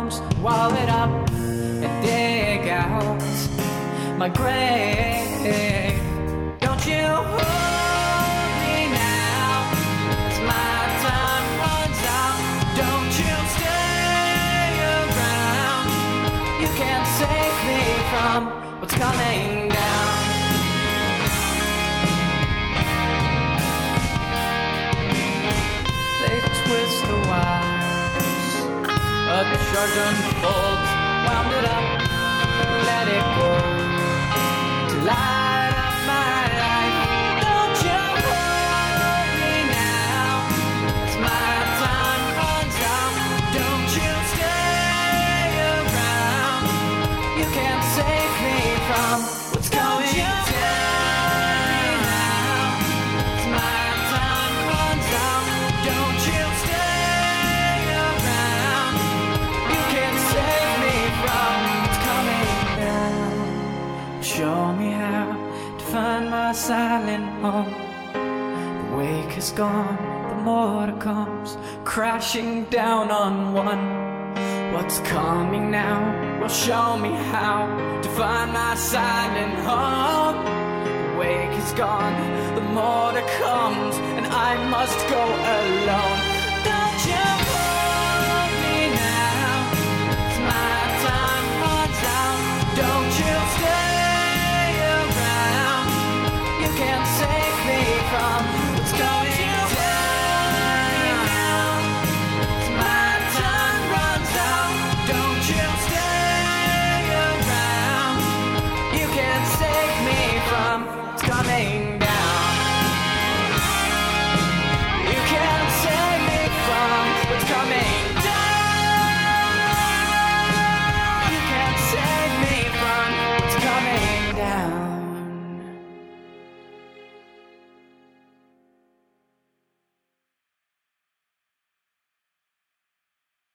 comes, wall it up and dig out my grave. Don't you hold me now, as my time runs out. Don't you stay around, you can't save me from what's coming down. They twist the wires, a charge unfolds, wound it up, let it go, to light up my life. Don't you hold me now, as my time runs out. Don't you stay around, you can't save me from what's going down. As my time runs out, don't you stay around, you can't save me from what's coming down. Show me how to find my silent home. The wake is gone, the mortar comes crashing down on one. What's coming now will show me how to find my silent home. The wake is gone, the mortar comes, and I must go alone. Don't you hold me now, as my time runs out. Don't you stay around, you can't save me from what's going down. As my time runs out, don't you stay around, you can't save me from what's coming